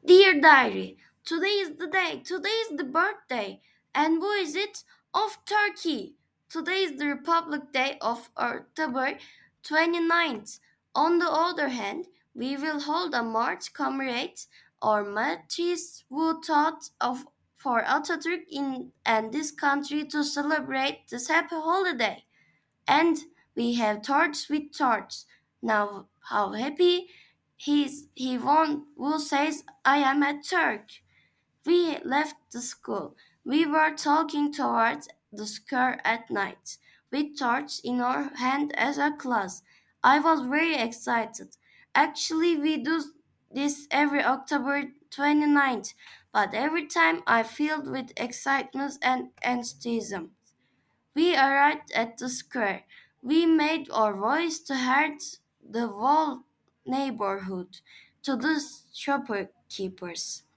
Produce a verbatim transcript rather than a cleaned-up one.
Dear diary, today is the day, today is the birthday. And who is it? Of Turkey. Today is the Republic Day of October twenty-ninth. On the other hand, we will hold a march commemorate our martyrs who taught of for Atatürk in and this country to celebrate this happy holiday. And we have torch with torch. Now how happy he's he won who says I am a Turk. We left the school. We were talking towards the square at night, with torch in our hand as a class. I was very excited. Actually, we do this every October twenty-ninth, but every time I filled with excitement and enthusiasm. We arrived at the square. We made our voice to heard the whole neighborhood, to the shopkeepers.